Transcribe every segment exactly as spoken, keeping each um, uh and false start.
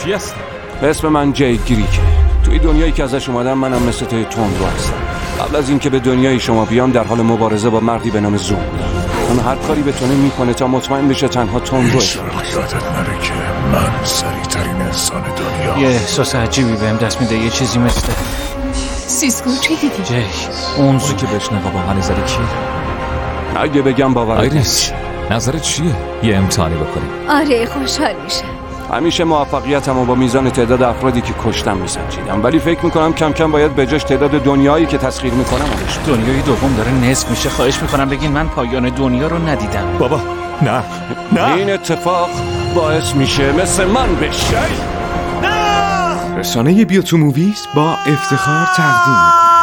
چی هست؟ اسم من جید گریکه. توی دنیایی که ازش اومدم منم مثل توی تندرو هستم. قبل از اینکه به دنیای شما بیام در حال مبارزه با مردی به نام زوم بودم. اون هر کاری بتونه میکنه تا مطمئن بشه تنها تندرو. یادت نره که من سریع‌ترین انسان دنیا. یه احساس عجیبی بهم دست میده، یه چیزی مثل سیسکو. چی دیدی؟ جی اون زو که بهش نقابا هنیزده کیه؟ اگه بگم باورت آیرس نظرت چیه؟ یه امتحانی بکنیم. آره خوشحال میشم. همیشه موفقیتمو با میزان تعداد افرادی که کشتم میسنجیدم، ولی فکر میکنم کم کم باید به جاش تعداد دنیایی که تسخیر میکنم ازش. دنیای دوم داره نصف میشه. خواهش میکنم بگین من پایان دنیا رو ندیدم. بابا نه نه، این اتفاق باعث میشه مثل من بشه. نه. رسانه بیا تو موویز با افتخار تقدیم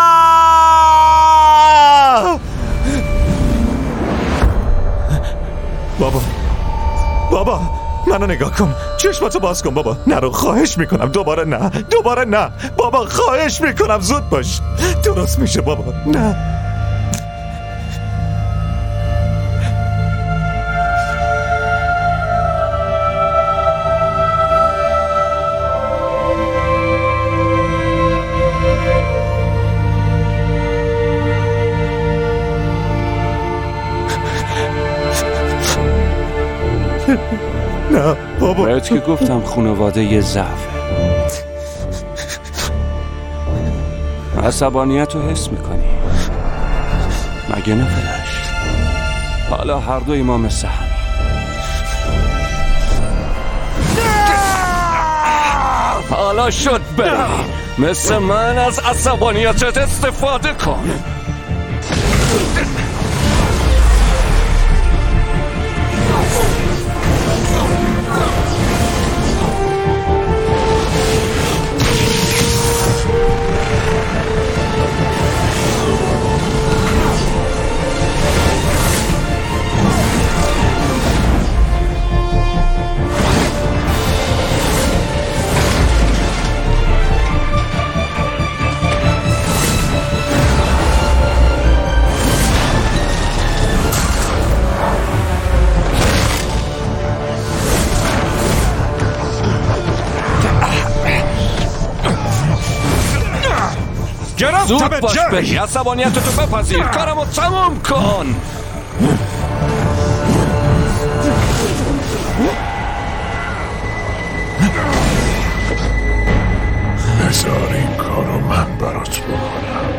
بابا بابا منو نگاه کن، چشماتو باز کن بابا. نرو، خواهش میکنم. دوباره نه، دوباره نه بابا، خواهش میکنم. زود باش، درست میشه بابا. نه نه بابا. باید که گفتم خانواده یه ضعفه. عصبانیت رو حس میکنی مگه نه فلش؟ حالا هر دوی ما مثل همین. حالا شد بری، مثل من از عصبانیتت استفاده کن. زود باش بری، عصبانیتتو بپذیر، کارمو تموم کن. بذار این کارو من برات بکنم.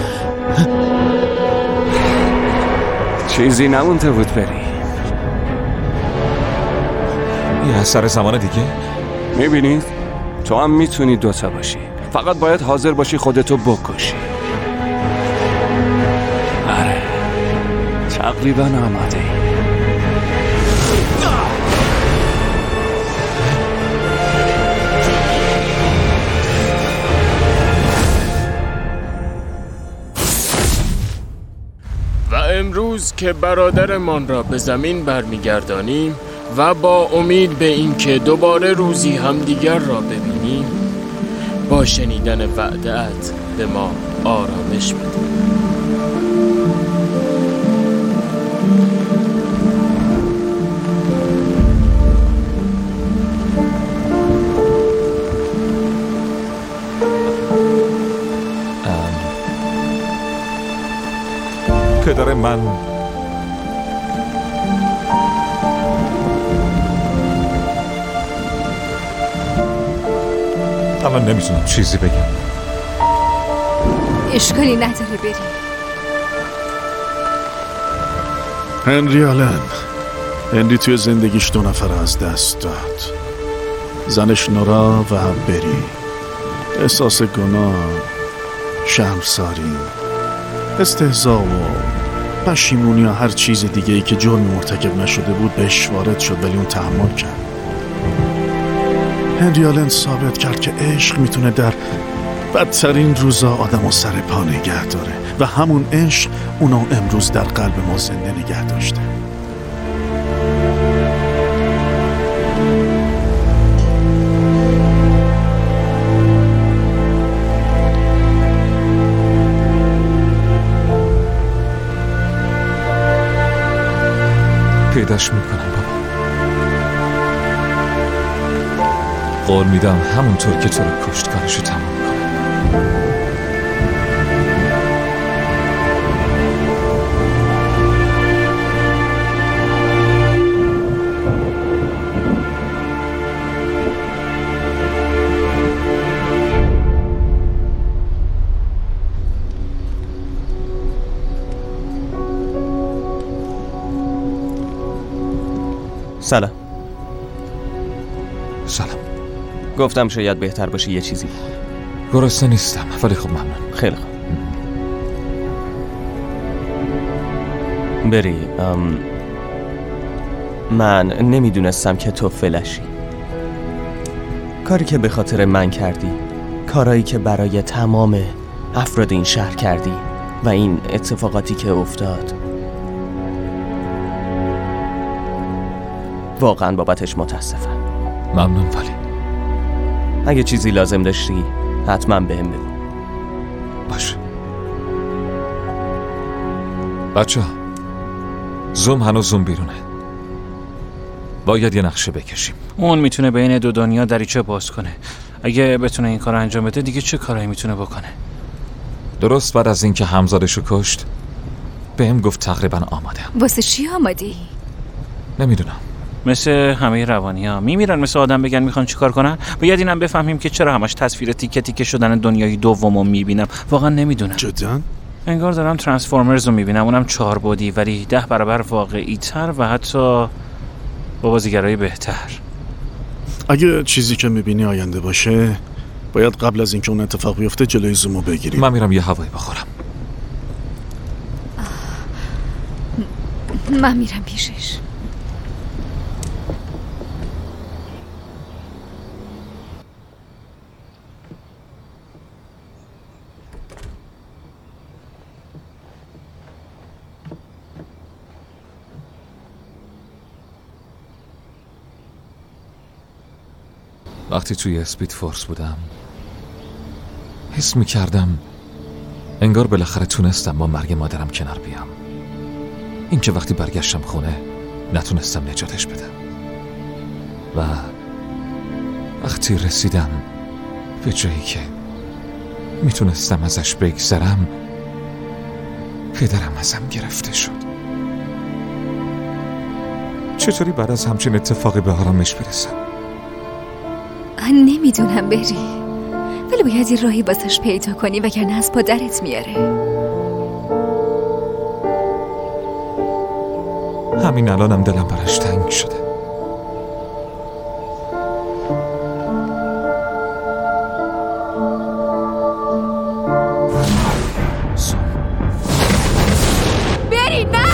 چیزی نمونده بود بری. یه اثر زمان دیگه. میبینید تو هم میتونی دوتا باشی، فقط باید حاضر باشی خودتو بکشی. آره تقریبا آماده ای. و امروز که برادرمان را به زمین برمیگردانیم و با امید به اینکه دوباره روزی همدیگر را ببینیم، با شنیدن وعده‌ات به ما آرامش بده. پدر من الان نمیتونم چیزی بگم. اشکالی نداره بریم. هنری آلن هنری توی زندگیش دو نفر از دست داد، زنش نورا و بری. احساس گناه، شرمساری، استهزا و پشیمونی یا هر چیز دیگه ای که جرم مرتکب نشده بود بهش وارد شد، ولی اون تحمل کرد. هنری آلن ثابت کرد که عشق میتونه در بدترین روزا آدمو سر پا نگه داره و همون عشق اونو امروز در قلب ما زنده نگه داشته. پیداش میکنم بابا. قول میدم همونطور که تو رو کشت کارشو تمام کنم. سلام. سلام. گفتم شاید بهتر باشه یه چیزی. گرسنه نیستم ولی خب ممنون. خیلی خوب. بری ام... من نمیدونستم که تو فلشی. کاری که به خاطر من کردی، کارایی که برای تمام افراد این شهر کردی و این اتفاقاتی که افتاد، واقعا بابتش متاسفم. ممنون. ولی اگه چیزی لازم داشتی حتما بهم بگو. باشه. بچه ها، زوم هنوز زوم بیرونه. باید یه نقشه بکشیم. اون میتونه بین دو دنیا دریچه باز کنه. اگه بتونه این کار انجام بده دیگه چه کارایی میتونه بکنه؟ درست بعد از اینکه همزادشو کشت بهم گفت تقریبا آماده. واسه چی آمادی؟ نمیدونم. مثل همه روانی ها میمیرن مثل آدم بگن میخوان چیکار کنن. باید اینم بفهمیم که چرا همش تصویر تیکه تیکه شدن دنیای دومو میبینم. واقعا نمیدونم. جدا؟ انگار دارم ترانسفورمرز رو میبینم، اونم چهار بعدی ولی ده برابر واقعی تر و حتی با بازیگرای بهتر. اگه چیزی که میبینی آینده باشه باید قبل از اینکه اون اتفاق بیفته جلوی زومو بگیری. من میرم یه هوایی بخورم. من میرم پیشش. وقتی توی اسپید فورس بودم حس میکردم انگار بالاخره تونستم با مرگ مادرم کنار بیام. این که وقتی برگشتم خونه نتونستم نجاتش بدم و وقتی رسیدم به جایی که میتونستم ازش بگذرم پدرم ازم گرفته شد. چطوری بعد از همچین اتفاقی به آرامش برسم؟ نمیدونم بری، ولی باید یه راهی واسش پیدا کنی وگرنه از پا درت میاره. همین الانم دلم براش تنگ شده. بری نه!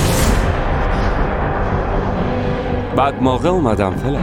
بعد موقع اومدم فلش.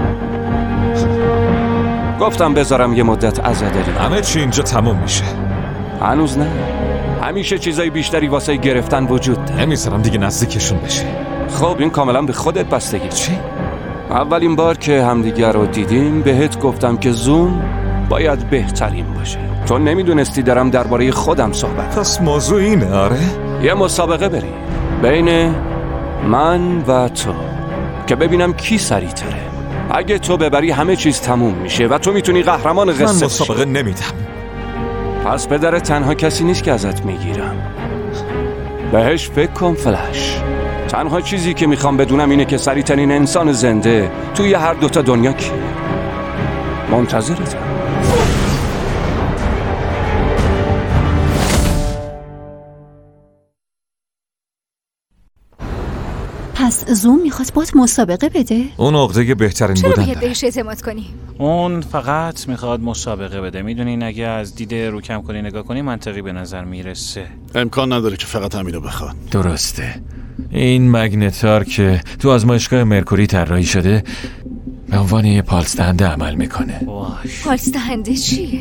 گفتم بذارم یه مدت عزاداری. همه چی اینجا تموم میشه. هنوز نه. همیشه چیزای بیشتری واسه گرفتن وجود داره. نمیذارم دیگه نزدیکشون بشه. خب این کاملا به خودت بستگی. چی؟ اولین بار که همدیگر رو دیدیم بهت گفتم که زوم باید بهترین باشه. تو نمیدونستی دارم درباره خودم صحبت. پس موضوع اینه. آره؟ یه مسابقه بریم بین من و تو که ببینم کی سریع‌تره. اگه تو ببری همه چیز تموم میشه و تو میتونی قهرمان قصه باشی. من مسابقه نمیدم. پس پدر تنها کسی نیست که ازت میگیرم. بهش فکر کن فلش. تنها چیزی که میخوام بدونم اینه که سریع‌ترین انسان زنده توی هر دوتا دنیا کیه. منتظرتم. پس زوم میخواد بات مسابقه بده؟ اون عقده بهترین چرا بودن باید بهش اعتماد کنی؟ اون فقط میخواد مسابقه بده. میدونین اگه از دید رو کم کنی نگاه کنی منطقی به نظر میرسه. امکان نداره که فقط همینو بخواد. درسته. این مگنتار که تو آزمایشگاه مرکوری طراحی شده به عنوان یه پالس دهنده عمل میکنه. پالس دهنده چیه؟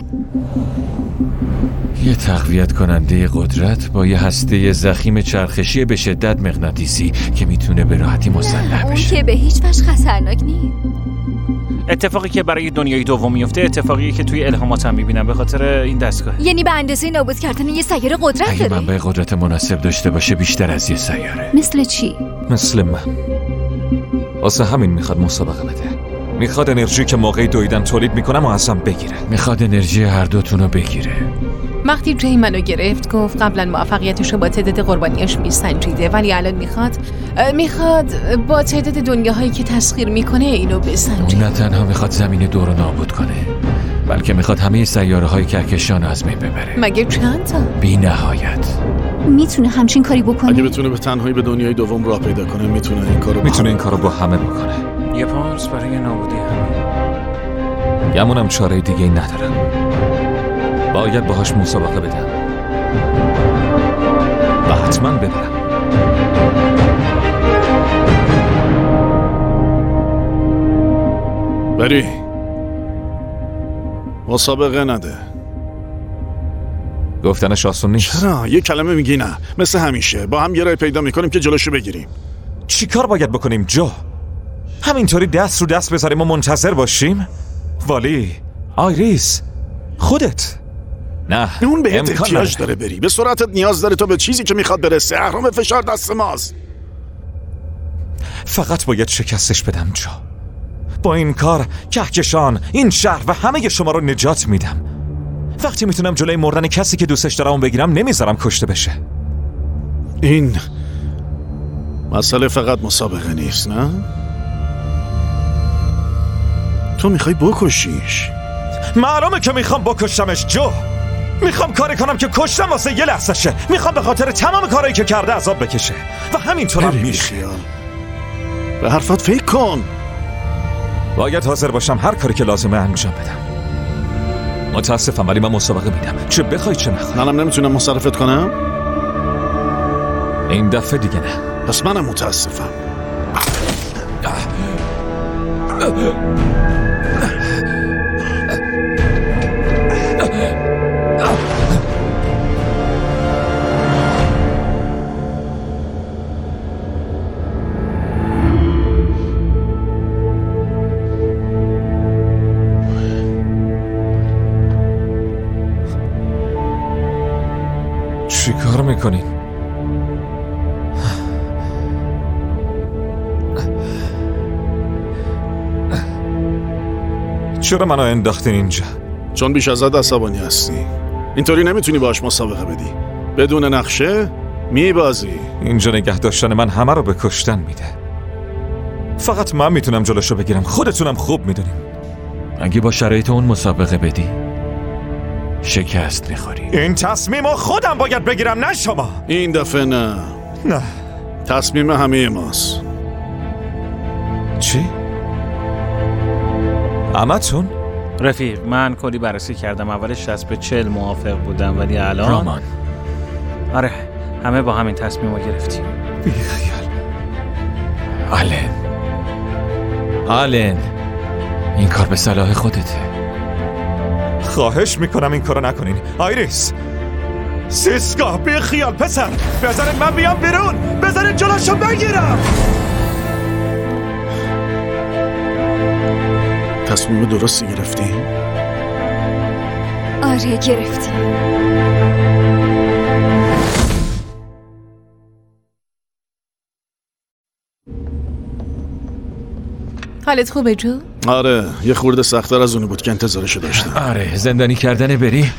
یه تقویت کننده قدرت با یه هسته ضخیم چرخشی به شدت مغناطیسی که میتونه به راحتی مسلح بشه. اون که به هیچ وجه خطرناک نیست. اتفاقی که برای دنیای دوم میفته اتفاقی که توی الهاماتم میبینم به خاطر این دستگاه. یعنی به اندازه نابود کردن یه سیاره قدرت اگه داره؟ منبع قدرت مناسب داشته باشه بیشتر از یه سیاره. مثل چی؟ مثل من. واسه همین میخواد مسابقه بده. میخواد انرژی که موقعی دویدن تولید میکنم و ازم بگیره. میخواد انرژی هر دوتون رو بگیره. وقتی جی منو گرفت گفت قبلا موفقیتش رو با تعداد قربانیاش میسنجیده، ولی الان میخواد میخواد با تعداد دنیاهایی که تسخیر میکنه اینو بسنجه. اون نه تنها میخواد زمین دور رو نابود کنه، بلکه میخواد همه سیاره های کهکشان از بین ببره. مگه چند تا؟ بی نهایت. میتونه همچین کاری بکنه؟ اگه بتونه به تنهایی به دنیای دوم راه پیدا کنه میتونه این کارو میتونه این کارو با همه بکنه. یه پارس برای نابودی همه. گمونم چاره دیگه ای ندارم. باید باهاش مسابقه بدم و حتما ببرم. بری مسابقه نده. گفتنش آسون نیست. چرا؟ یه کلمه میگی نه، مثل همیشه با هم یه راه پیدا میکنیم که جلوشو بگیریم. چی کار باید بکنیم جو؟ همینطوری دست رو دست بذاریم و منتظر باشیم؟ والی، آیریس، خودت. نه، اون بهت احتیاج داره بری. به سرعتت نیاز داره تا به چیزی که میخواد برسه. اهرام فشار دست ماست. فقط باید شکستش بدم جو. با این کار کهکشان، این شهر و همه شما رو نجات میدم. وقتی میتونم جلوی مردن کسی که دوستش دارم اون بگیرم نمیذارم کشته بشه. این مسئله فقط مسابقه نیست، نه؟ تو میخوای بکشیش. معلومه که میخوام بکشمش جو. میخوام کاری کنم که کشتم واسه یه لحظه شه. میخوام به خاطر تمام کارهایی که کرده عذاب بکشه و همینطورم میشه. به حرفات فکر کن. باید حاضر باشم هر کاری که لازمه انجام بدم. متاسفم ولی من مسابقه میدم، چه بخوای چه نخوای. منم نمیتونم مصرفت کنم. این دفعه دیگه نه. پس منم متاسفم. چی کار میکنین؟ چرا منو انداختین اینجا؟ چون بیش از حد عصبانی هستی. اینطوری نمیتونی باش مسابقه بدی. بدون نقشه میبازی. اینجا نگه داشتن من همه رو به کشتن میده. فقط من میتونم جلوشو بگیرم. خودتونم خوب میدونیم. اگه با شرایط اون مسابقه بدی شکست میخوری. این تصمیم خودم باید بگیرم نه شما. این دفعه نه. نه، تصمیم همه ماست. چی؟ همتون؟ رفیق من کلی بررسی کردم. اولش شصت به چهل موافق بودم ولی الان رامان، آره همه با همین تصمیم رو گرفتیم. بیخیال. آلن آلن این کار به صلاح خودته. خواهش میکنم این کارو نکنین. آیریس، سیسکا، بیخیال پسر. بذارید من بیام بیرون. بذارید جلوشو بگیرم. تصمیم درستی گرفتی؟ آره گرفتی. حالت خوبه جو؟ آره یه خورده سخت‌تر از اونی بود که انتظارشو داشتم. آره زندانی کردن بری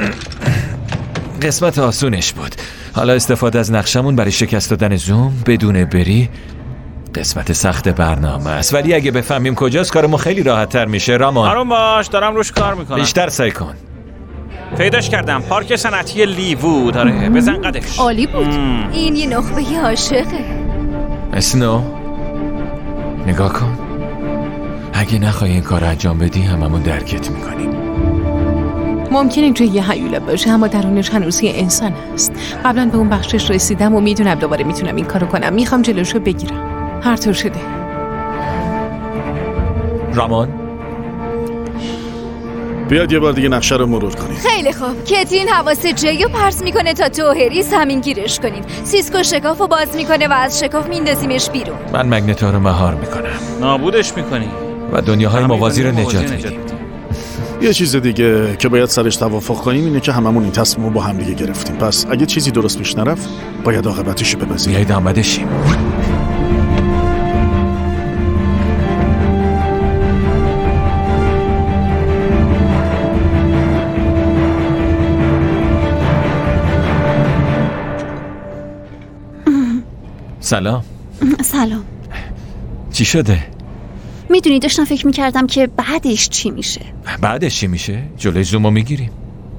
قسمت آسونش بود. حالا استفاده از نقشمون برای شکست دادن زوم بدون بری قسمت سخت برنامه است. ولی اگه بفهمیم کجاست کارمون خیلی راحت تر میشه. رامان آروم باش، دارم روش کار میکنم. بیشتر سعی کن. پیداش کردم، پارک صنعتی لیوود. آره بزن قدش. عالی بود. مم. این یه نخبه عاشقه. اسنو نگاه کن. اگه نخوای این کار انجام بدی هممون درکت میکنیم. ممکنه اینجا یه هیولا باشه اما درونش هنوز یه انسان هست. قبلا به اون بخشش رسیدم و میدونم دوباره میتونم این کارو کنم. میخوام جلوشو بگیرم. هر طور شده. رامان بیاد یه بار دیگه نقشه رو مرور کنید. خیلی خوب. کترین حواس جیو پرس میکنه تا تو هریس همین گیرش کنید. سیسکو شکافو باز میکنه و از شکاف میندازیمش بیرون. من مگنتا رو مهار میکنم. نابودش میکنی و دنیاهای موازی رو نجات میدیم. یه چیز دیگه که باید سرش توافق کنیم اینه که هممون این تصمیم رو با هم دیگه گرفتیم. پس اگه چیزی درست پیش نرفت باید عاقبتش رو بپذیریم. بیایید آماده شیم. سلام. سلام. چی شده؟ میدونی داشتم فکر میکردم که بعدش چی میشه. بعدش چی میشه؟ جلوی زومو میگیریم.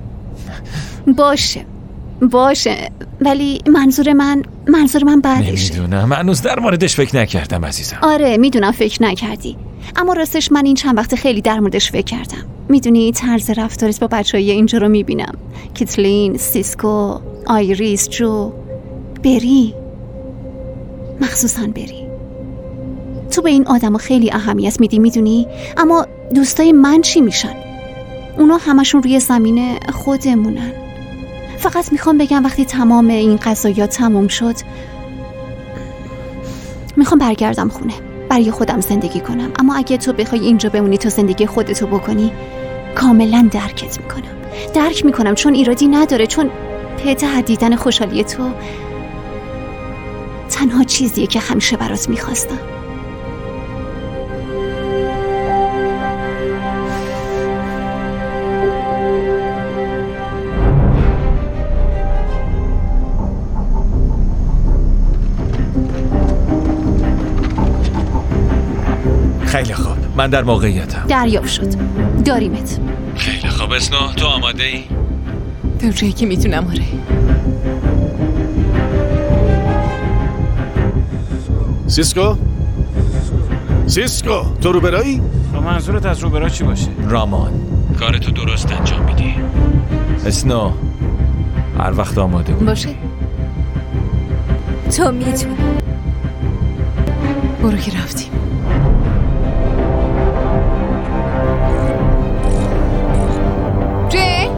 باشه باشه ولی منظور من منظور من بعدشه. نمیدونم، من هنوز در موردش فکر نکردم عزیزم. آره میدونم فکر نکردی، اما راستش من این چند وقت خیلی در موردش فکر کردم. میدونی طرز رفتارت با بچه‌های اینجا رو میبینم، کیتلین، سیسکو، آیریس، جو، بری، مخصوصا بری. تو به این آدمو خیلی اهمیت میدی میدونی، اما دوستای من چی میشن؟ اونا همشون روی زمین خودمونن. فقط میخوام بگم وقتی تمام این قضایا تموم شد میخوام برگردم خونه، برای خودم زندگی کنم. اما اگه تو بخوای اینجا بمونی تا زندگی خودتو بکنی، کاملا درکت میکنم درک میکنم چون ایرادی نداره، چون پدر دیدن خوشحالی تو تنها چیزیه که همیشه برات میخواستم. خیلی خوب، من در موقعیتم. دریافت شد، داریمت. خیلی خوب اسنو، تو آماده ای؟ تا جایی که میتونم. آره. سیسکو؟ سیسکو تو روبرایی؟ منظورت از روبرا چی باشه؟ رامان، کارتو درست انجام میدی. اسنو، هر وقت آماده بود. باشه. تو میتونی. برو که رفتیم. جی؟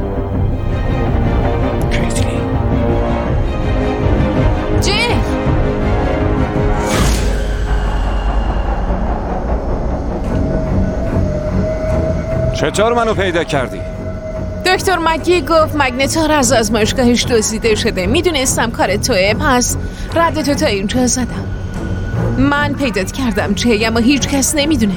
کیتلی جی؟ چطور منو پیدا کردی؟ دکتر مگی گفت مگنتار از آزمایشگاهش دزدیده شده. میدونستم کار توه، پس رد تو تا اینجا زدم. من پیدات کردم چه، اما هیچ کس نمیدونه.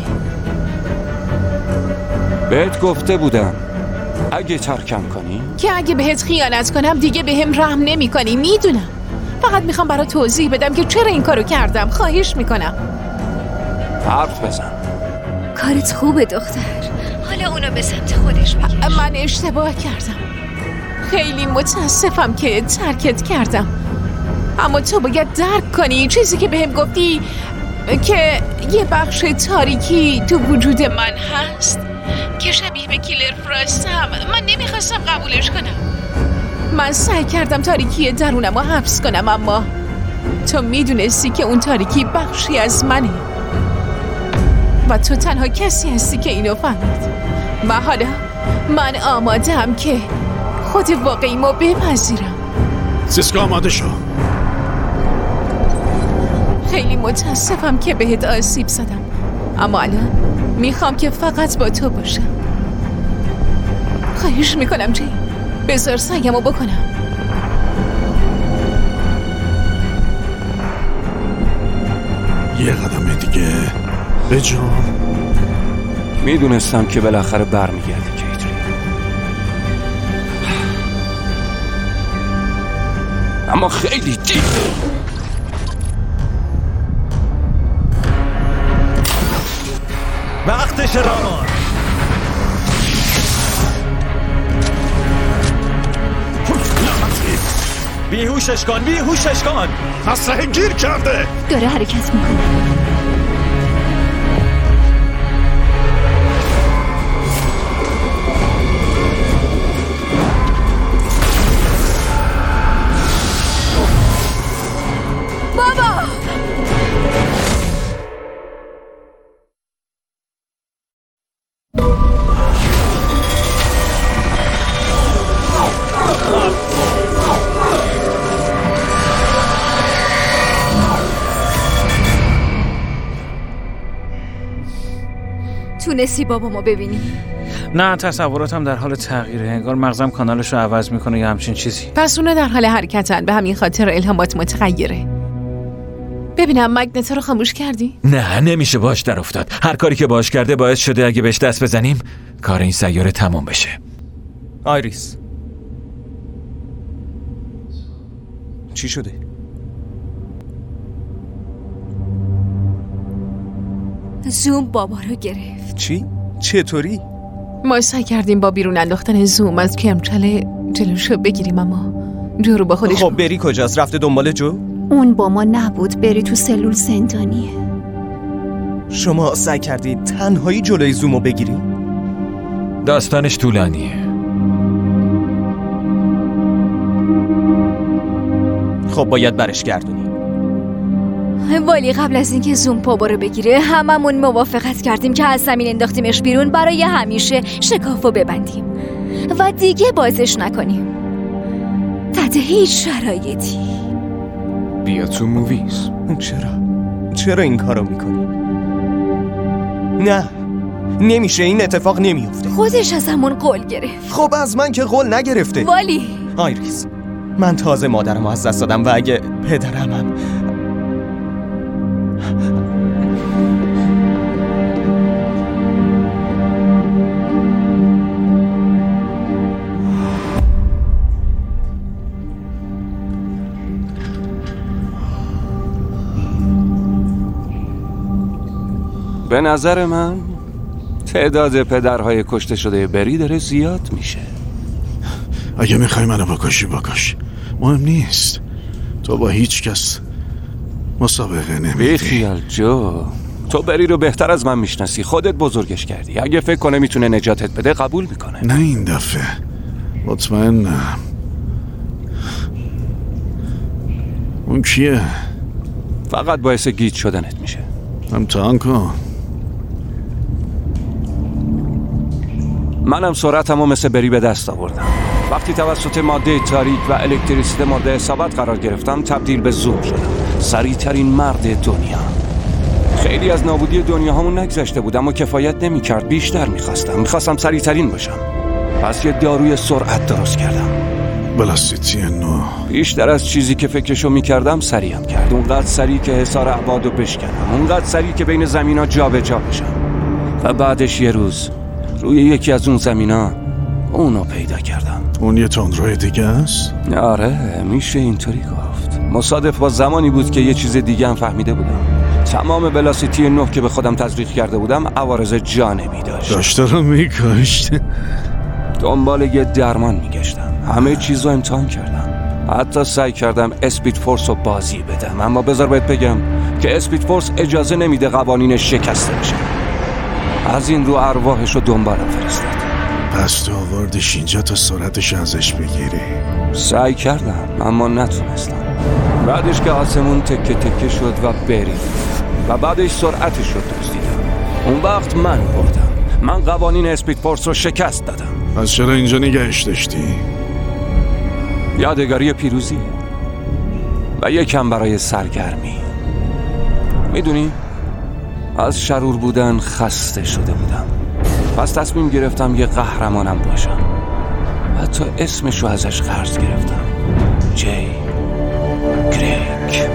بهت گفته بودم اگه ترکم کنی که اگه بهت خیانت کنم دیگه بهم رحم نمی کنی. میدونم، فقط میخوام برات توضیح بدم که چرا این کارو کردم. خواهش میکنم حرف بزن. کارت خوبه دختر، حالا اونو به سمت خودش بگیر. من اشتباه کردم، خیلی متاسفم که ترکت کردم، اما تو باید درک کنی چیزی که بهم گفتی که یه بخش تاریکی تو وجود من هست که شبیه به کیلر فراستم. من نمیخواستم قبولش کنم. من سعی کردم تاریکی درونم رو حبس کنم، اما تو میدونستی که اون تاریکی بخشی از منه و تو تنها کسی هستی که اینو فهمید. و حالا من آمادم که خود واقعیمو بپذیرم. سیسکو آماده شو. خیلی متاسفم که بهت آسیب زدم، اما الان میخوام که فقط با تو باشم. خواهش میکنم جی، بذار سعیمو بکنم. یه قدم دیگه به جان. میدونستم که بالاخره برمیگردی کیتلی، اما خیلی دیر. وقتش رامان. بیهوشش کن، بیهوشش کن. اسلحه گیر کرده. داره حرکت میکنه. بابا تونستی بابامو ببینی؟ نه، تصوراتم در حال تغییره. انگار مغزم کانالش رو عوض میکنه یا همچین چیزی. پس اونا در حال حرکتن، به همین خاطر الهامات متغیره. ببینم مگنتا رو خاموش کردی؟ نه، نمیشه باش در افتاد. هر کاری که باش کرده باعث شده اگه بهش دست بزنیم کار این سیاره تموم بشه. آیریس، چی شده؟ زوم بابا رو گرفت. چی؟ چطوری؟ ما سعی کردیم با بیرون انداختن زوم از کرمچله جلوشو بگیریم، اما جو رو با خودش. خب بری کجاست؟ رفته دنبال جو؟ اون با ما نبود، بری تو سلول زندانیه. شما سعی کردید تنهایی جلوی زومو بگیری؟ داستانش طولانیه. خب باید برش گردونی. ولی قبل از اینکه زوم بابا رو بگیره هممون موافقت کردیم که از زمین انداختیمش بیرون برای همیشه شکافو ببندیم و دیگه بازش نکنیم تحت هیچ شرایطی. بیا تو موویز. چرا؟ چرا این کارو میکنی؟ نه نمیشه، این اتفاق نمیفته. خودش از همون قول گرفت. خب از من که قول نگرفته. ولی آیریس، من تازه مادرمو از دست دادم و اگه پدرمم به نظر من تعداد پدرهای کشته شده بری داره زیاد میشه. اگه میخوای منو بکشی بکش، مهم نیست. تو با هیچ کس مسابقه نمیدی. بی خیال جو، تو بری رو بهتر از من میشناسی، خودت بزرگش کردی. اگه فکر کنه میتونه نجاتت بده قبول میکنه. نه این دفعه مطمئنم. اون کیه؟ فقط باعث گیج شدنت میشه. امتحان کن. منم سرعتمو مثل بری به دست آوردم. وقتی توسط ماده تاریک و الکتریسیته مورد اصابت قرار گرفتم تبدیل به زوم شدم. سریعترین مرد دنیا. خیلی از نابودی دنیا همون نگذشته بود اما کفایت نمی کرد. بیشتر میخواستم میخواستم سریعترین باشم. پس یه داروی سرعت درست کردم. بلاستیتی نو. بیشتر از چیزی که فکرشو میکردم سریعم کرد. اونقدر سریع که حصار ابعادو بشکنم، اونقدر سریع که بین زمینا جا به جا بشم. و بعدش یه روز روی یکی از اون زمینا اونو پیدا کردم. اون یه تندروی دیگه است؟ آره میشه اینطوری گفت. مصادف با زمانی بود که یه چیز دیگه هم فهمیده بودم. تمام بلاسیتی نه که به خودم تزریق کرده بودم عوارض جانبی داشت. داشته رو میکشت. دنبال یه درمان میگشتم. همه چیز رو امتحان کردم. حتی سعی کردم اسپید فورس رو بازی بدم، اما بذار بهت بگم که اسپید فورس اجازه نمیده قوانینش شکسته بشه. از این رو ارواحش رو دنبالم فرستاد. پس تو آوردش اینجا تا سرعتش ازش بگیری؟ سعی کردم اما نتونستم. بعدش که آسمون تکه تکه شد و بری و بعدش سرعتش رو دزدیدم. اون وقت من بردم. من قوانین اسپید فورس رو شکست دادم. پس چرا اینجا نگهش داشتی؟ یادگاری پیروزی و یکم برای سرگرمی. میدونی از شرور بودن خسته شده بودم. پس تصمیم گرفتم یه قهرمانم باشم. حتی اسمشو ازش قرض گرفتم. جی گریک.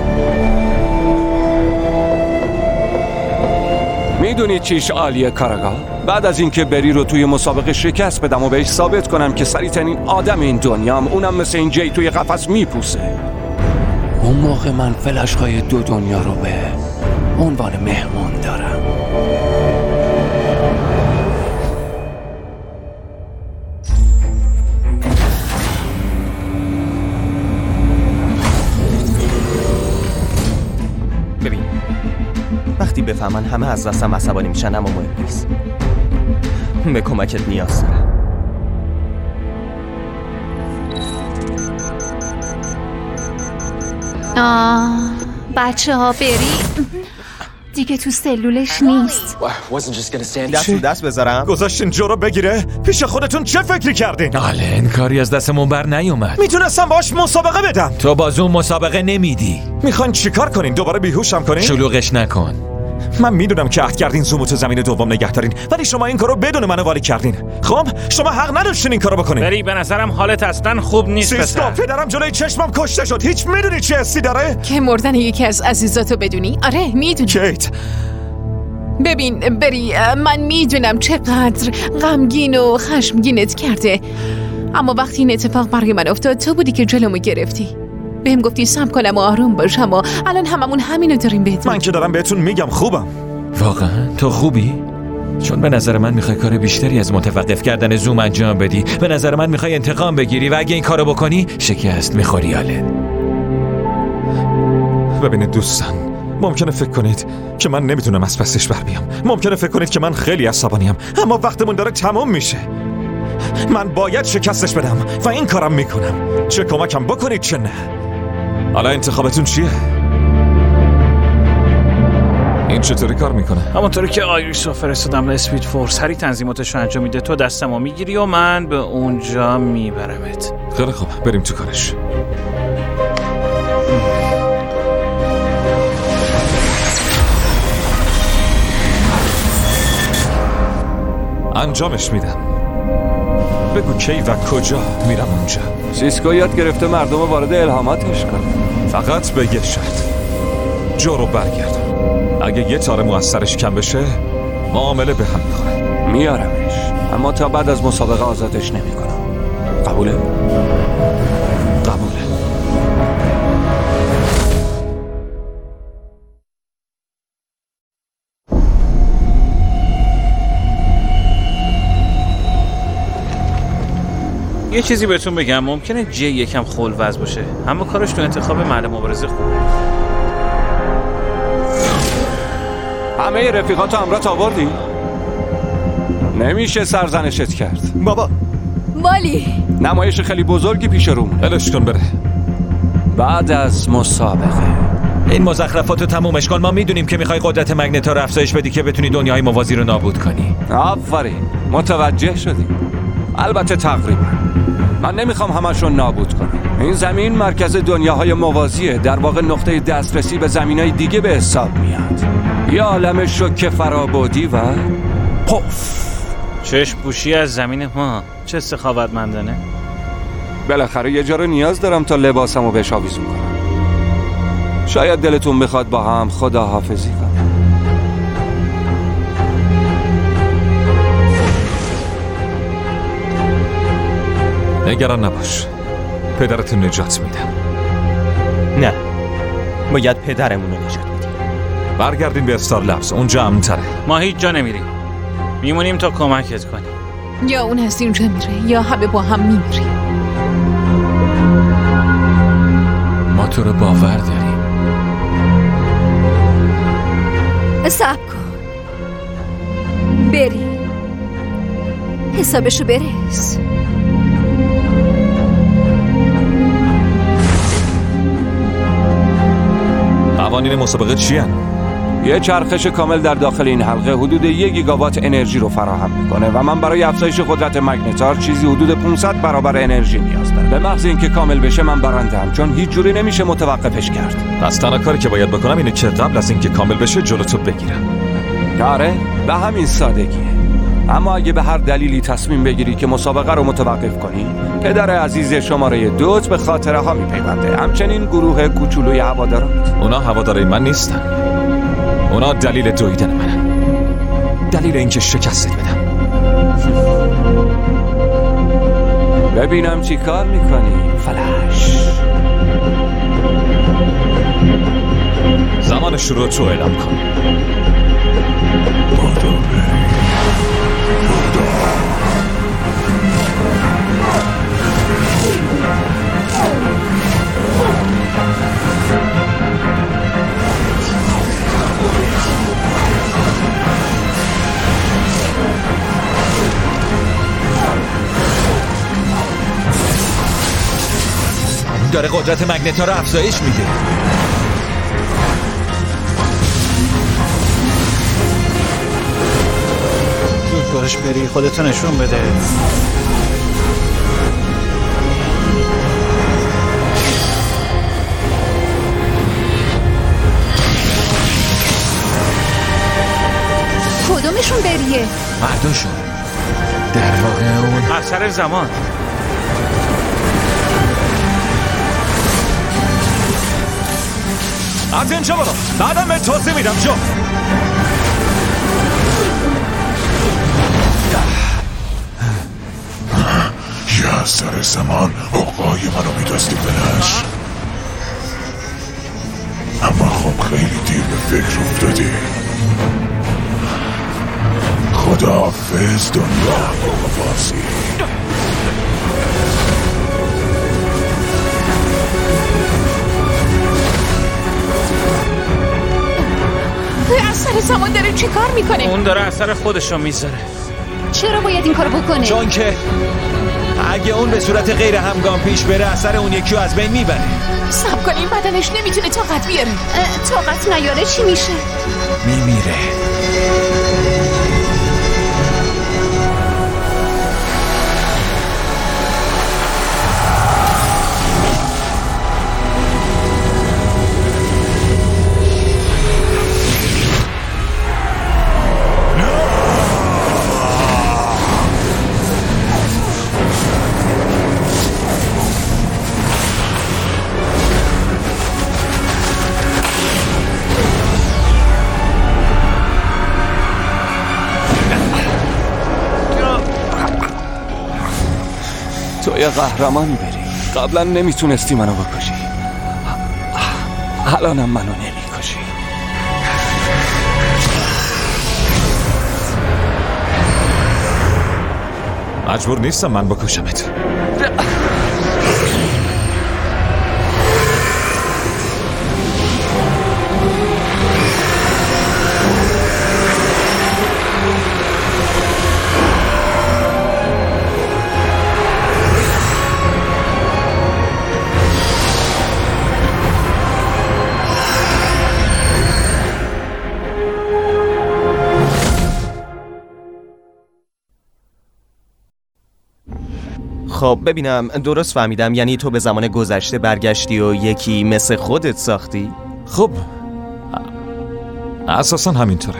میدونی چیش عالیه کاراگاه؟ بعد از اینکه بری رو توی مسابقه شکست بدم و بهش ثابت کنم که سریع‌ترین آدم این دنیام، اونم مثل این جی توی قفس میپوسه، اون موقع من فلش‌های دو دنیا رو به عنوان مهمون دارم. ببین، وقتی بفهمن همه از دستم عصبانی میشن اما مهم نیست. به کمکت نیاز دارم. آه بچه ها بری دیگه تو سلولش نیست. دست رو دست بذارم؟ گذاشتین جو رو بگیره؟ پیش خودتون چه فکری کردین؟ آلن کاری از دستمون بر نیومد. میتونستم باش مسابقه بدم. تو باز اون مسابقه نمیدی. میخواین چیکار کنین؟ دوباره بیهوشم کنین؟ شلوغش نکن. من میدونم که عهد کردین زومو تو زمین دوم نگه دارین، ولی شما این کارو بدون منو والی کردین. خب شما حق نداشتین این کارو بکنین. بری به نظرم حالت اصلا خوب نیست. سیسکو پدرم جلوی چشمم کشته شد. هیچ میدونی چه حسی داره؟ که مردن یکی از عزیزاتو بدونی؟ آره میدونی. کیت ببین بری، من میدونم چقدر غمگین و خشمگینت کرده، اما وقتی این اتفاق برای من افتاد تو بودی که جلومو گرفتی. بهم گفتی صبر کنم و آروم باشم و الان هممون همینو داریم بهتون. من که دارم بهتون میگم خوبم. واقعا؟ تو خوبی؟ چون به نظر من میخوای کار بیشتری از متوقف کردن زوم انجام بدی. به نظر من میخوای انتقام بگیری و اگه این کارو بکنی شکست میخوری. آله ببینید دوستان، ممکنه فکر کنید که من نمیتونم از پسش بر بیام، ممکنه فکر کنید که من خیلی عصبانیم، اما وقتمون داره تمام میشه. من باید شکستش بدم و این کارم میکنم، چه کمکم بکنید چه نه. حالا انتخابتون چیه؟ این چطوری کار میکنه؟ همونطوری که آیریس رو فرستادم به اسپید فورس، هری تنظیماتش رو انجام میده، تو دستمو میگیری و من به اونجا میبرمت. خیلی خوب، بریم تو کارش. انجامش میدم. بگو کی و کجا میرم اونجا. سیسکو یاد گرفته مردم رو وارد الهاماتش کنه. فقط به یه شرط، جو رو برگردم. اگه یه تار موثرش کم بشه معامله به هم میخوره. میارمش، اما تا بعد از مسابقه آزادش نمیکنم. قبوله؟ قبوله. یه چیزی بهتون بگم، ممکنه جی یکم خلوز باشه، اما کارش تو انتخاب محل مبارزه خوبه. همه رفیقاتو همراه آوردی؟ نمیشه سرزنشت کرد. بابا والی نمایش خیلی بزرگی پیش رومونه. الش کن بره. بعد از مسابقه این مزخرفاتو تمومش کن. ما میدونیم که میخوای قدرت مگنتا رو افزایش بدی که بتونی دنیای موازی رو نابود کنی. آفرین، متوجه شدی. البته تقریبا. من نمیخوام همشون نابود کنم. این زمین مرکز دنیاهای موازیه، در واقع نقطه دسترسی به زمینای دیگه به حساب میاد. یه عالم شوک فرابودی و پف. چشم پوشی از زمین ما، چه سخاوتمندانه. بالاخره یه جا رو نیاز دارم تا لباسمو بهش آویزون کنم. شاید دلتون بخواد با هم خداحافظی کنم. نگران نباش، پدرت نجات میدم. نه، باید پدرمون رو نجات بدیم. برگردیم به استار لبز، اونجا امن‌تره. ما هیچ جا نمیریم، میمونیم تا کمکت کنیم. یا اون از اینجا میره یا همه با هم میمیریم. ما تو رو باور داریم. صبر کن، بری حسابشو برس. قوانین مسابقه چی هن؟ یه چرخش کامل در داخل این حلقه حدود یک گیگاوات انرژی رو فراهم میکنه و من برای افزایش قدرت مگنتار چیزی حدود پانصد برابر انرژی نیاز دارم. به محض اینکه کامل بشه من برندم، چون هیچ جوری نمیشه متوقفش کرد. پس تنها کاری که باید بکنم اینه که قبل از اینکه کامل بشه جلوتو بگیرم. آره، به همین سادگیه. اما اگه به هر دلیلی تصمیم بگیری که مسابقه رو متوقف کنی، پدر عزیز شماره دوت به خاطره ها میپیونده. همچنین گروه کوچولوی هواداران. اونا هوادارای من نیستن، اونا دلیل دویدن منن، دلیل اینکه شکستت بدم. ببینم چی کار میکنی فلش. زمان شروع تو اعلام کن. داره قدرت مگنتا رو افزایش میده. زود باش بری، خودتو نشون بده. کدومشون بریه؟ مرداشون در واقع اون اثر زمان. از اینجا برو، بعدم به توضیح میدم. جو یه اثر زمان آقای منو میدستی فلش، اما خب خیلی دیر به فکر افتادی. خداحافظ دنیا موازی. اثر زمان داره چی کار میکنه؟ اون داره اثر خودشو میذاره. چرا باید این کارو بکنه؟ چون که اگه اون به صورت غیر همگام پیش بره اثر اون یکی رو از بین میبره. صبر کنیم بدنش نمیتونه طاقت بیاره. طاقت نیاره چی میشه؟ میمیره. تو یه قهرمانی بری. قبلا نمیتونستی منو بکشی، الانم منو نمیکشی. مجبور نیستم من بکشمت. خب ببینم درست فهمیدم، یعنی تو به زمان گذشته برگشتی و یکی مثل خودت ساختی؟ خب اساسا همینطوره.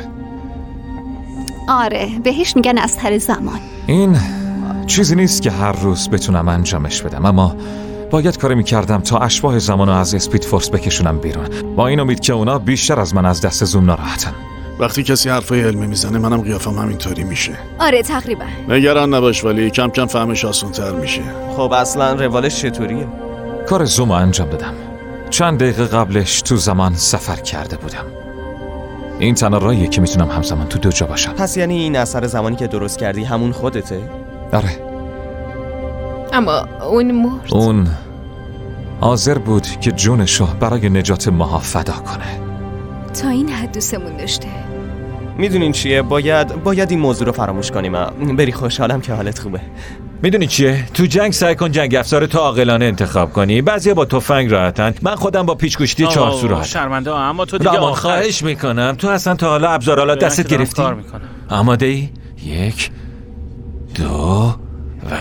آره بهش میگن اثر زمان. این چیزی نیست که هر روز بتونم انجامش بدم، اما باید کاری میکردم تا اشباح زمانو از اسپید فورس بکشونم بیرون، با این امید که اونا بیشتر از من از دست زوم ناراحتن. وقتی کسی حرفای علمی میزنه منم قیافم همینطوری میشه. آره تقریبا. نگران نباش ولی کم کم فهمش آسان‌تر میشه. خب اصلا روالش چطوریه؟ کار زومو انجام دادم. چند دقیقه قبلش تو زمان سفر کرده بودم. این تنها راهیه که میتونم همزمان تو دو جا باشم. پس یعنی این اثر زمانی که درست کردی همون خودته؟ آره. اما اون مرد. اون حاضر بود که جونشو برای نجات ماها فدا کنه. تا این حد دوستمون داشته. میدونین چیه؟ باید باید این موضوع رو فراموش کنیم. بری خوشحالم که حالت خوبه. میدونی چیه؟ تو جنگ سعی کن جنگ افزار تو عاقلانه انتخاب کنی. بعضیا با تفنگ راحتن، من خودم با پیچ‌گوشتی چهارسو راحتم. شرمنده اما تو دیگه آخر خواهش میکنم تو اصلا تا حالا ابزارالات دستت گرفتی؟ آماده ای؟ یک دو و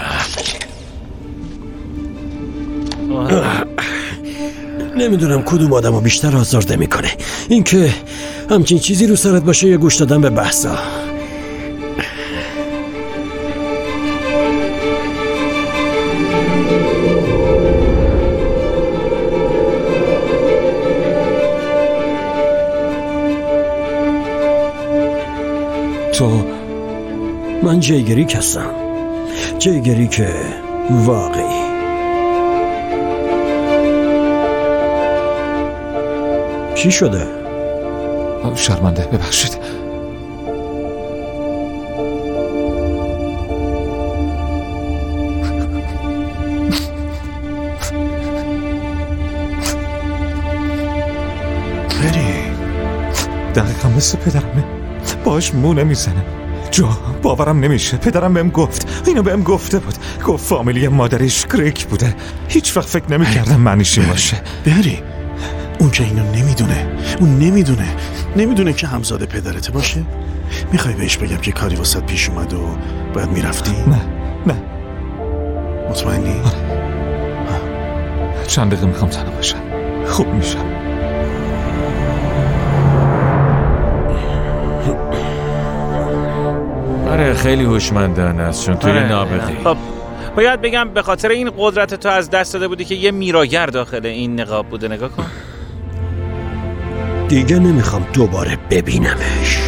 نمیدونم کدوم آدمو بیشتر آزرده میکنه، این که همچین چیزی رو سرت باشه یا گوش دادن به بحثا. تو من جیگریک هستم، جیگریک واقعی. چی شده؟ شرمنده ببخشید. بری دقیقا مثل پدرمه، باش مو نمیزنه. جو باورم نمیشه، پدرم بهم گفت، اینو بهم گفته بود، گفت فامیلی مادریش گریک بوده. هیچ وقت فکر نمیکردم معنیش این باشه. بری اون که اینو نمیدونه، اون نمیدونه نمیدونه که همزاده پدرته باشه. میخوای بهش بگم که کاری واسط پیش اومد و باید میرفتی؟ نه نه. مطمئنی؟ آره. چند دقیقه میخوام تنها باشم، خوب میشم. آره خیلی هوشمندانه است چون توی نابغه‌ای. خب باید بگم به خاطر این قدرت تو از دست داده بودی که یه میراگر داخل این نقاب بوده. نگاه کن دیگه نمیخوام دوباره ببینمش.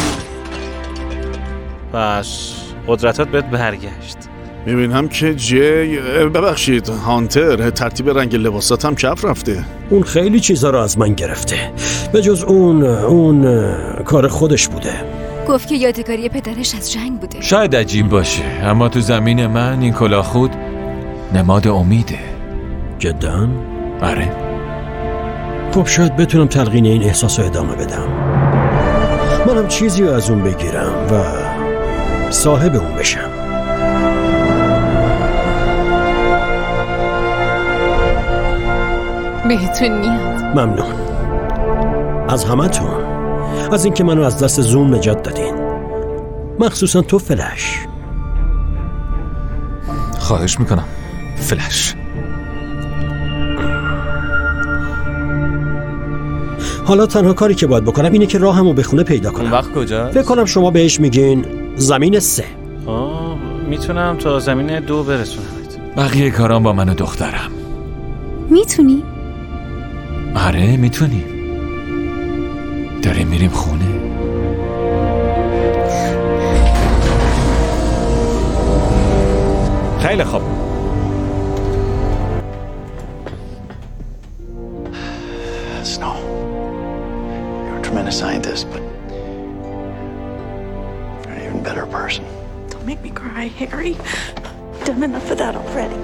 پس قدرتات بهت برگشت. میبینم که جی ببخشید هانتر ترتیب رنگ لباسات هم چپ رفته. اون خیلی چیزا رو از من گرفته، به جز اون اون کار خودش بوده. گفت که یادگاری پدرش از جنگ بوده. شاید عجیب باشه، اما تو زمین من این کلاه خود نماد امیده. جداً؟ آره. خب شاید بتونم تلقین این احساس رو ادامه بدم. منم چیزی رو از اون بگیرم و صاحب اون بشم. بهتون میاد. ممنون از همتون، از اینکه منو از دست زوم نجات دادین، مخصوصا تو فلش. خواهش میکنم فلش. حالا تنها کاری که باید بکنم اینه که راهمو به خونه پیدا کنم. اون وقت کجا؟ فکر کنم شما بهش میگین زمین سه. آه میتونم تا زمین دو برسونم. بقیه کارام با من و دخترم. میتونی؟ آره میتونیم. داریم میریم خونه. خیلی خوب. Snow, you're a tremendous scientist, but you're an even better person. Don't make me cry, Harry. I've done enough of that already.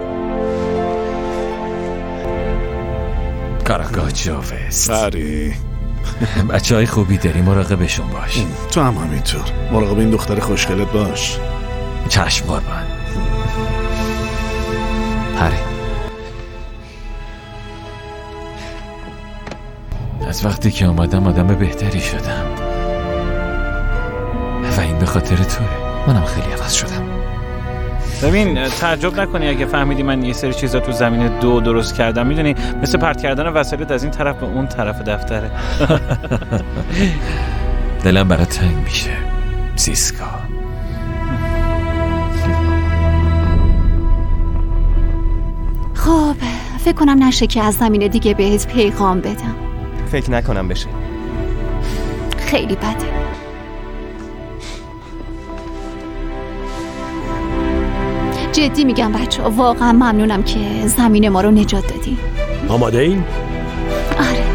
کاراگاه جاوست. هری بچه های خوبی داری، مراقبشون باش. تو هم همینطور مراقب این دختر خوشگلت باش. چشم قربان. هری از وقتی که اومدم آدم بهتری شدم و این به خاطر توه. منم خیلی عوض شدم. ببین تعجب نکنی اگه فهمیدی من یه سری چیزا تو زمین دو درست کردم. میدونی مثل پرت کردن وسایلت از این طرف به اون طرف دفتره. دلم برات تنگ میشه سیسکا. خب فکر کنم نشه که از زمین دیگه بهت پیغام بدم. فکر نکنم بشه. خیلی بده. جدی میگم بچه ها، واقعا ممنونم که زمین ما رو نجات دادی. آماده این؟ آره.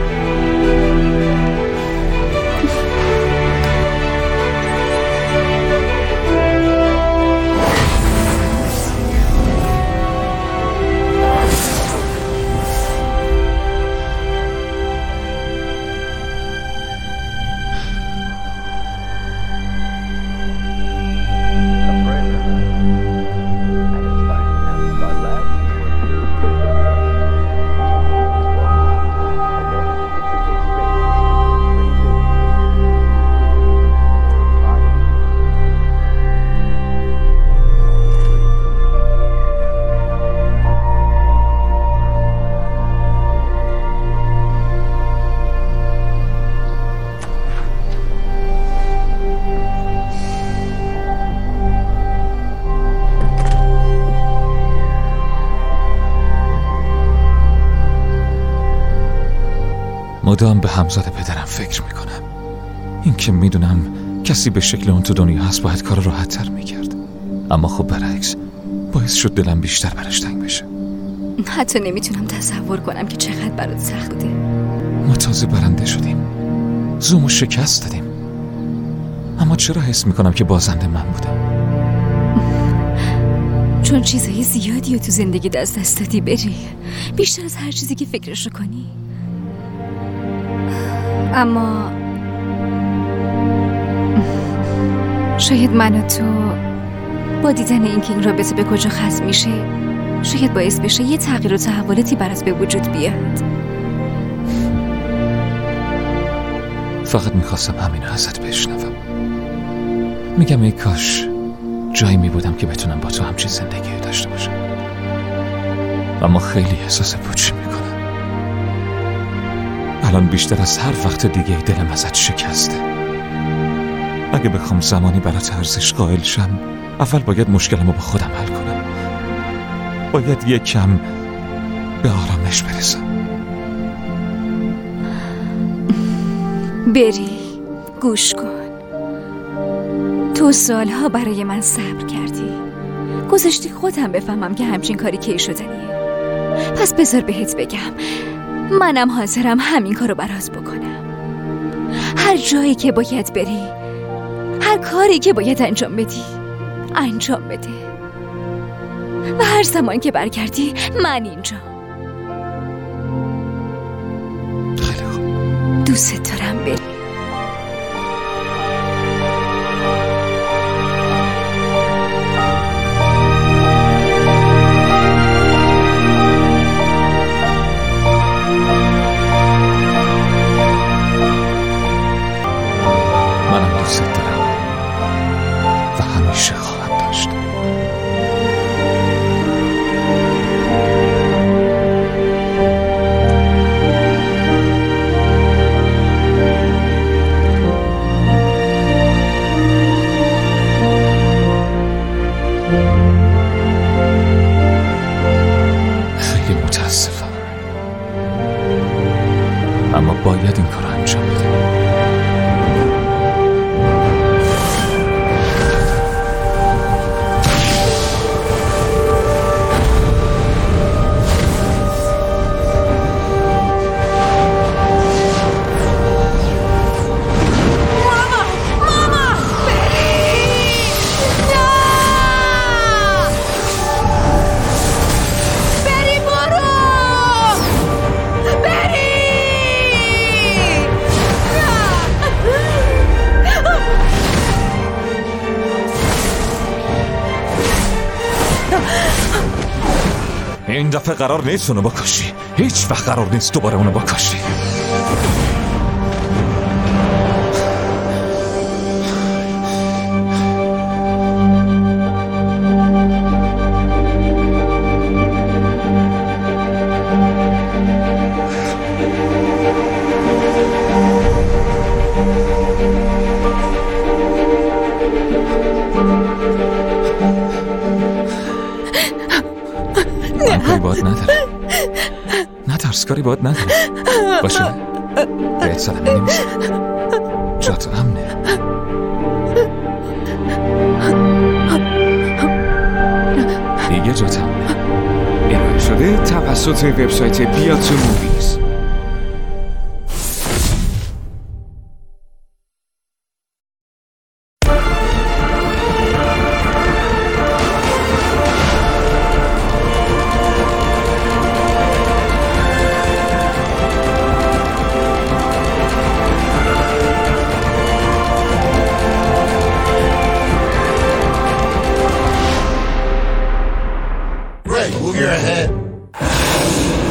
مدام به همزاد پدرم فکر میکنم. این که میدونم کسی به شکل اون تو دنیا هست باید کار راحت تر میکرد، اما خب برعکس باعث شد دلم بیشتر برش تنگ بشه. حتی نمیتونم تصور کنم که چقدر برات سخت بوده. ما تازه برنده شدیم، زومو شکست دادیم، اما چرا حس میکنم که بازنده من بودم؟ چون چیزای زیادی رو تو زندگی دست دست دادی بری، بیشتر از هر چیزی که فکرشو کنی. اما شاید من و تو با دیدن اینکه این رابطه به کجا ختم میشه شاید باعث بشه یه تغییر و تحولاتی برات به وجود بیاد. فقط میخواستم همین ازت بشنوم. میگم ای کاش جایی میبودم که بتونم با تو همچین زندگی رو داشته باشم، اما خیلی احساس پوچی میکنم. الان بیشتر از هر وقت دیگه دلم ازت شکسته. اگه بخوام زمانی برات ارزش قائل شم، اول باید مشکلمو با خودم حل کنم. باید یک کم به آرامش برسم. بری گوش کن. تو سالها برای من صبر کردی، گذاشتی خودم بفهمم که همچین کاری کی شدنیه. پس بذار بهت بگم منم حاضرم همین کارو برات بکنم. هر جایی که باید بری هر کاری که باید انجام بدی انجام بده و هر زمان که برگردی من اینجا. خیلی خوب. دوست دارم بری. منم دوست دارم و همیشه خواهم داشت. خیلی متاسفم، اما باید این کار انجام بدم. این دفعه قرار نیست اونو بکشی. هیچ وقت قرار نیست دوباره اونو بکشی. کاری باید نداره. نترس، کاری باید نداره. باشه بهت صدمه نمیزه. جات امنه. دیگه جات امنه. ارائه شده توسط وبسایت بیا تو موویز. Move your head.